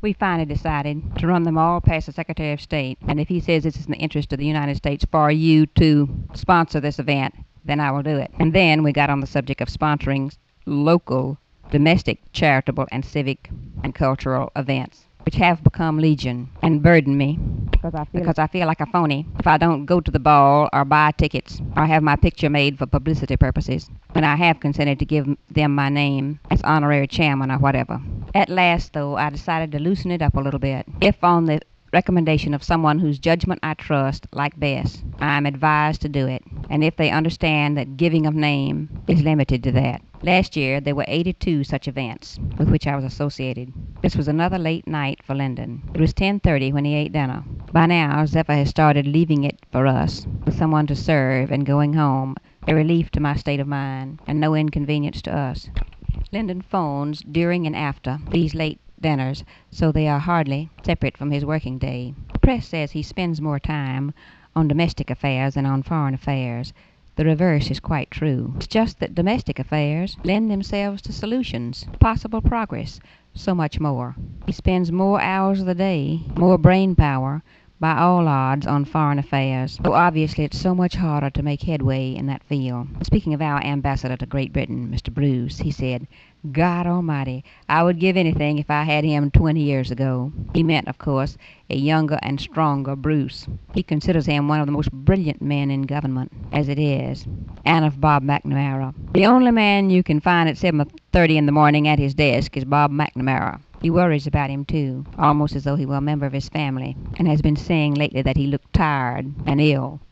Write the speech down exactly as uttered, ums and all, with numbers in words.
We finally decided to run them all past the Secretary of State, and if he says it's in the interest of the United States for you to sponsor this event, then I will do it. And then we got on the subject of sponsoring local, domestic, charitable, and civic and cultural events, which have become legion and burden me because I feel, because I feel like a phony if I don't go to the ball or buy tickets or have my picture made for publicity purposes when I have consented to give them my name as honorary chairman or whatever. At last, though, I decided to loosen it up a little bit, if on the recommendation of someone whose judgment I trust, like Bess, I am advised to do it, and if they understand that giving of name is limited to that. Last year, there were eighty-two such events with which I was associated. This was another late night for Lyndon. It was ten thirty when he ate dinner. By now, Zephyr has started leaving it for us, with someone to serve and going home, a relief to my state of mind, and no inconvenience to us. Lyndon phones during and after these late dinners, so they are hardly separate from his working day. The press says he spends more time on domestic affairs than on foreign affairs. The reverse is quite true. It's just that domestic affairs lend themselves to solutions, possible progress, so much more. He spends more hours of the day, more brain power, by all odds, on foreign affairs, though obviously it's so much harder to make headway in that field. Speaking of our ambassador to Great Britain, Mister Bruce, he said, "God Almighty, I would give anything if I had him twenty years ago." He meant, of course, a younger and stronger Bruce. He considers him one of the most brilliant men in government, as it is, and of Bob McNamara. The only man you can find at seven thirty in the morning at his desk is Bob McNamara. He worries about him, too, almost as though he were a member of his family, and has been saying lately that he looked tired and ill.